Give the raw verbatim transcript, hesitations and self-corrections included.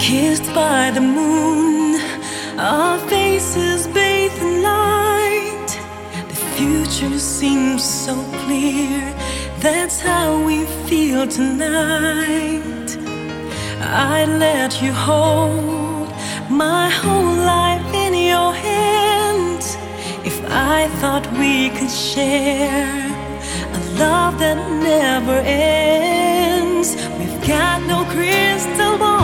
Kissed by the moon, our faces bathed in light. The future seems so clear, that's how we feel tonight. I'd let you hold my whole life in your hands if I thought we could share a love that never ends. We've got no crystal ball,